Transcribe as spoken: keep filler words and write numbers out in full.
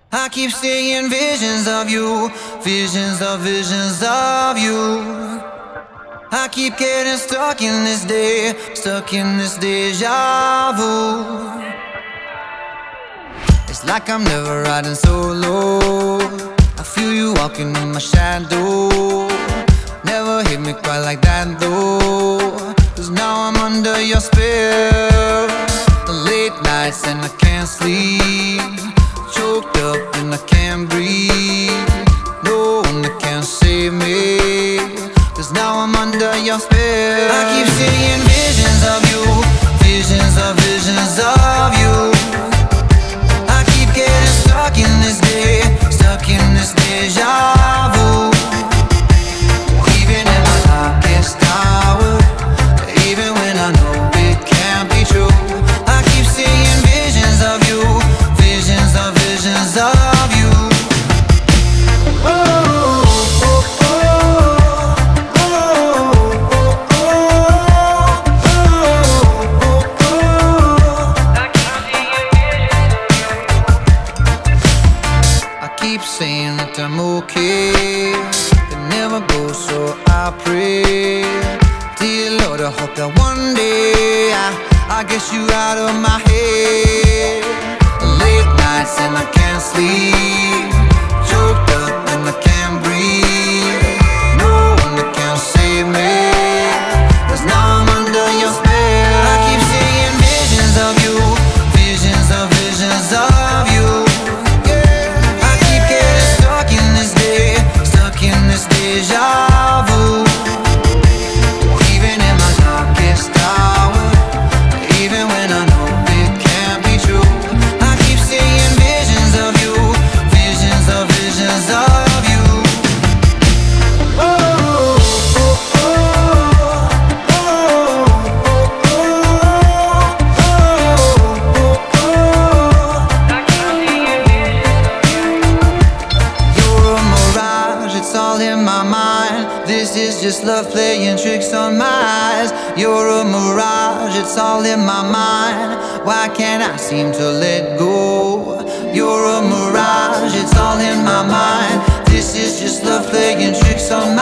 I keep seeing visions of you, visions of visions of you. I keep getting stuck in this day, stuck in this deja vu. It's like I'm never riding solo. I feel you walking in my shadow. Never hit me quite like that though. Cause now I'm under your spell. The late nights and I can't sleep. Choked up and I can't breathe. No one that can save me. Cause now I'm under your spell. I keep seeing visions of you, visions of visions of you. I keep getting stuck in this day, stuck in this deja vu. Even in my darkest hour, even when I know it can't be true, I keep seeing visions of you, visions of visions of you. Oh, oh, oh, oh, oh, oh, oh. I keep saying that I'm okay, it never goes, so I pray. Dear Lord, I hope that one day I, I get you out of my head. Late nights and I can't sleep, choked up and I can't breathe. No one that can save me, cause now I'm under your spell. I keep seeing visions of you, visions of visions of you. Yeah, I keep getting stuck in this day, stuck in this deja vu. Even in my darkest hour, even when I know it can't be true, I keep seeing visions of you, visions of visions of you. Oh, oh, oh, oh, oh, oh, oh, oh. You're a mirage, it's all in my mind. This is just love playing tricks on my eyes. You're a mirage, it's all in my mind. Why can't I seem to let go? You're a mirage, it's all in my mind. This is just love playing tricks on my